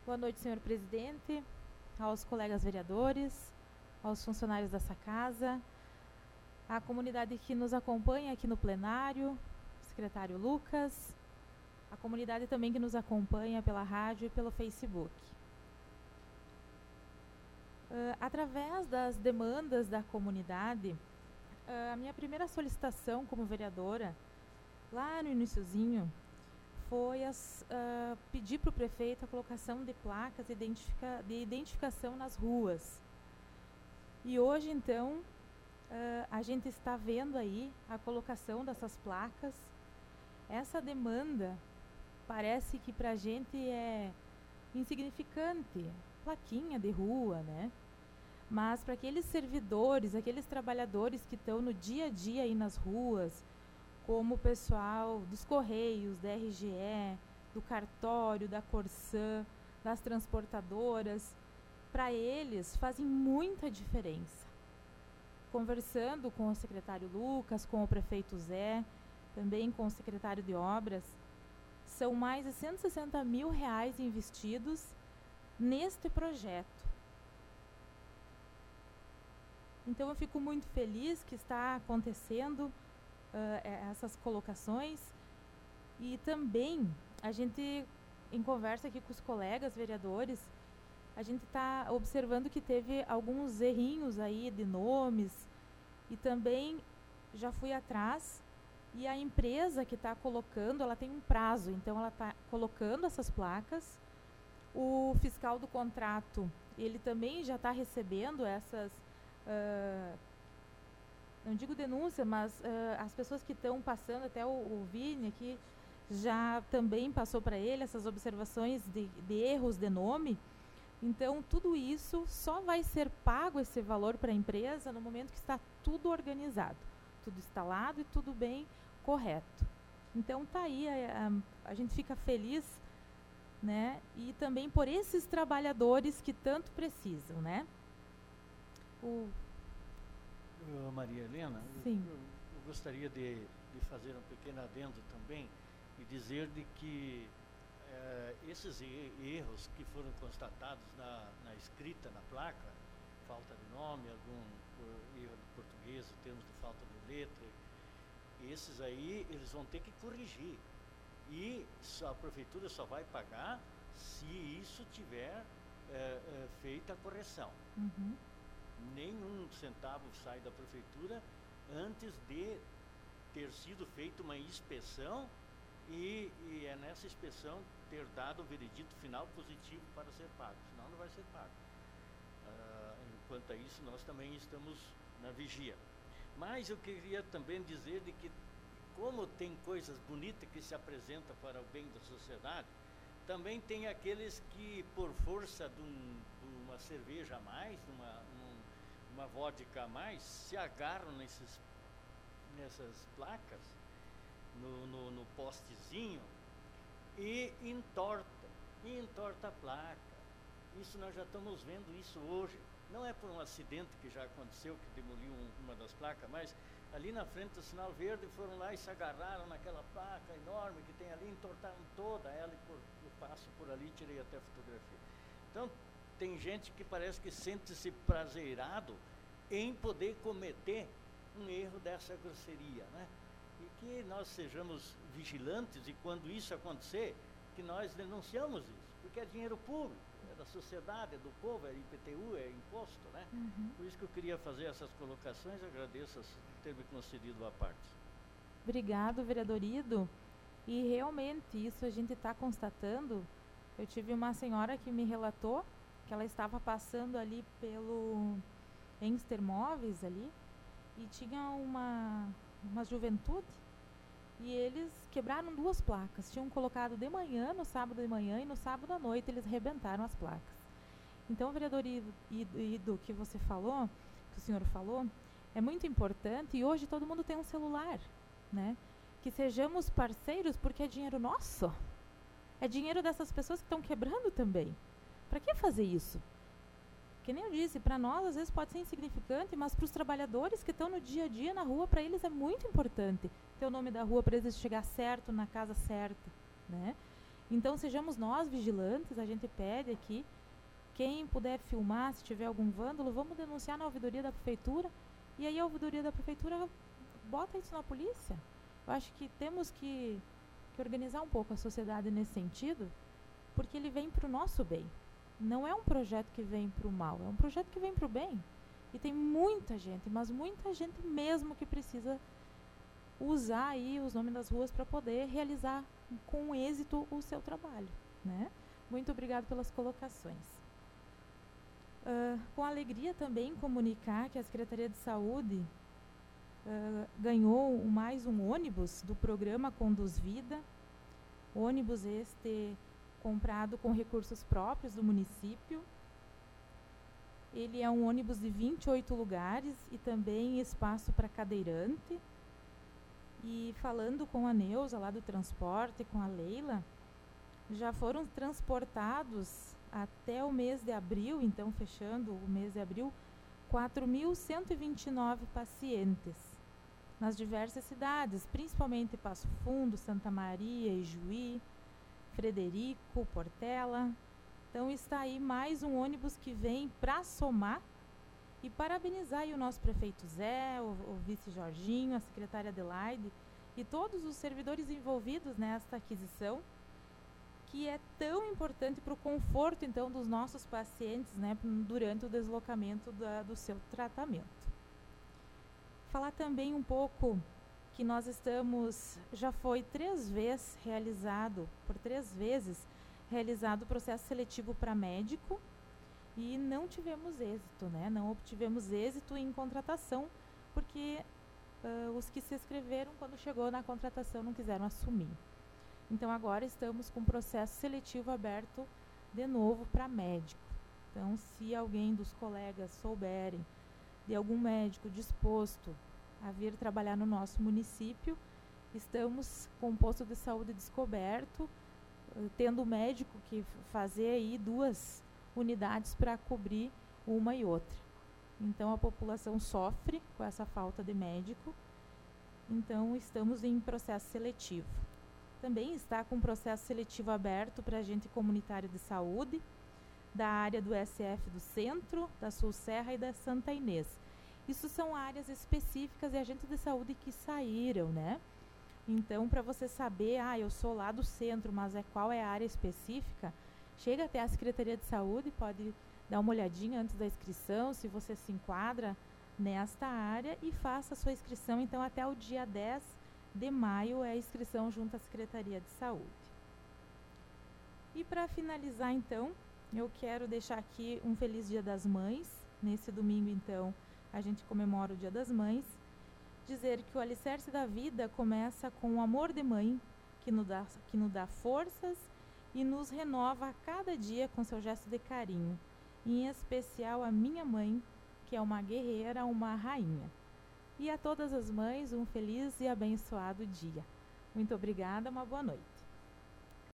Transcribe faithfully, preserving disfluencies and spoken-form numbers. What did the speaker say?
Boa noite, senhor presidente, aos colegas vereadores, aos funcionários dessa casa, à comunidade que nos acompanha aqui no plenário, secretário Lucas, a comunidade também que nos acompanha pela rádio e pelo Facebook. Uh, através das demandas da comunidade, uh, a minha primeira solicitação como vereadora, lá no iniciozinho, foi as, uh, pedir para o prefeito a colocação de placas identifica, de identificação nas ruas. E hoje, então, uh, a gente está vendo aí a colocação dessas placas. Essa demanda parece que para a gente é insignificante, plaquinha de rua, né? Mas para aqueles servidores, aqueles trabalhadores que estão no dia a dia aí nas ruas, como o pessoal dos Correios, da R G E, do cartório, da Corsã, das transportadoras, para eles fazem muita diferença. Conversando com o secretário Lucas, com o prefeito Zé, também com o secretário de Obras, são mais de cento e sessenta mil reais investidos neste projeto. Então eu fico muito feliz que está acontecendo Uh, essas colocações, e também a gente, em conversa aqui com os colegas vereadores, a gente está observando que teve alguns errinhos aí de nomes, e também já fui atrás, e a empresa que está colocando, ela tem um prazo, então ela está colocando essas placas. O fiscal do contrato, ele também já está recebendo essas uh, não digo denúncia, mas uh, as pessoas que estão passando, até o, o Vini aqui, já também passou para ele essas observações de, de erros de nome. Então, tudo isso só vai ser pago, esse valor, para a empresa, no momento que está tudo organizado, tudo instalado e tudo bem correto. Então, tá aí, a, a, a gente fica feliz, né? E também por esses trabalhadores que tanto precisam, né? O Uh, Maria Helena, Sim. Eu, eu gostaria de, de fazer um pequeno adendo também e dizer de que uh, esses erros que foram constatados na, na escrita, na placa, falta de nome, algum por erro de português, termos de falta de letra, esses aí eles vão ter que corrigir, e só, a prefeitura só vai pagar se isso tiver uh, uh, feita a correção. Uhum. Nenhum centavo sai da prefeitura antes de ter sido feita uma inspeção e, e é nessa inspeção ter dado o veredito final positivo para ser pago, senão não vai ser pago. Uh, enquanto a isso, nós também estamos na vigia. Mas eu queria também dizer de que, como tem coisas bonitas que se apresentam para o bem da sociedade, também tem aqueles que, por força de, um, de uma cerveja a mais, de uma, um, uma vodka a mais, se agarram nesses, nessas placas, no, no, no postezinho, e entorta, e entorta a placa. Isso nós já estamos vendo isso hoje. Não é por um acidente que já aconteceu, que demoliu um, uma das placas, mas ali na frente do sinal verde foram lá e se agarraram naquela placa enorme que tem ali, entortaram toda ela, e por, eu passo por ali, tirei até fotografia. Então, tem gente que parece que sente-se prazeirado em poder cometer um erro dessa grosseria, né? E que nós sejamos vigilantes, e quando isso acontecer, que nós denunciamos isso, porque é dinheiro público, é da sociedade, é do povo, é I P T U, é imposto, né? Uhum. Por isso que eu queria fazer essas colocações, agradeço por ter me concedido a parte. Obrigado, vereador Ido. E realmente isso a gente está constatando. Eu tive uma senhora que me relatou que ela estava passando ali pelo Enster Móveis ali, e tinha uma, uma juventude, e eles quebraram duas placas. Tinham colocado de manhã, no sábado de manhã, e no sábado à noite eles rebentaram as placas. Então, vereador Ido, Ido, Ido, que você falou, que o senhor falou, é muito importante, e hoje todo mundo tem um celular, né? Que sejamos parceiros, porque é dinheiro nosso. É dinheiro dessas pessoas que estão quebrando também. Para que fazer isso? Que nem eu disse, para nós às vezes pode ser insignificante, mas para os trabalhadores que estão no dia a dia na rua, para eles é muito importante ter o nome da rua, para eles chegar certo na casa certa, né? Então, sejamos nós vigilantes, a gente pede aqui, quem puder filmar, se tiver algum vândalo, vamos denunciar na ouvidoria da prefeitura, e aí a ouvidoria da prefeitura bota isso na polícia. Eu acho que temos que, que organizar um pouco a sociedade nesse sentido, porque ele vem para o nosso bem. Não é um projeto que vem para o mal, é um projeto que vem para o bem. E tem muita gente, mas muita gente mesmo que precisa usar aí os nomes das ruas para poder realizar com êxito o seu trabalho, né? Muito obrigado pelas colocações. Uh, com alegria também comunicar que a Secretaria de Saúde uh, ganhou mais um ônibus do programa Conduz Vida, ônibus este comprado com recursos próprios do município. Ele é um ônibus de vinte e oito lugares e também espaço para cadeirante. E falando com a Neuza lá do transporte, com a Leila, já foram transportados até o mês de abril, então fechando o mês de abril, quatro mil cento e vinte e nove pacientes nas diversas cidades, principalmente Passo Fundo, Santa Maria, Ijuí, Frederico, Portela. Então está aí mais um ônibus que vem para somar e parabenizar aí o nosso prefeito Zé, o, o vice Jorginho, a secretária Adelaide e todos os servidores envolvidos nesta aquisição, que é tão importante para o conforto então dos nossos pacientes, né, durante o deslocamento da, do seu tratamento. Falar também um pouco que nós estamos, já foi três vezes realizado, por três vezes, realizado o processo seletivo para médico e não tivemos êxito, né? Não obtivemos êxito em contratação, porque uh, os que se inscreveram, quando chegou na contratação, não quiseram assumir. Então, agora estamos com o processo seletivo aberto de novo para médico. Então, se alguém dos colegas souberem de algum médico disposto a vir trabalhar no nosso município, estamos com o posto de saúde descoberto, tendo o médico que fazer aí duas unidades para cobrir uma e outra. Então a população sofre com essa falta de médico, então estamos em processo seletivo. Também está com processo seletivo aberto para agente comunitário de saúde, da área do S F do Centro, da Sul Serra e da Santa Inês. Isso são áreas específicas e agentes de saúde que saíram, né? Então, para você saber, ah, eu sou lá do centro, mas é qual é a área específica, chega até a Secretaria de Saúde, pode dar uma olhadinha antes da inscrição, se você se enquadra nesta área e faça a sua inscrição, então, até o dia dez de maio é a inscrição junto à Secretaria de Saúde. E para finalizar, então, eu quero deixar aqui um feliz Dia das Mães. Nesse domingo, então, a gente comemora o Dia das Mães. Dizer que o alicerce da vida começa com o amor de mãe, que nos dá, que nos dá forças e nos renova a cada dia com seu gesto de carinho. Em especial a minha mãe, que é uma guerreira, uma rainha. E a todas as mães, um feliz e abençoado dia. Muito obrigada, uma boa noite.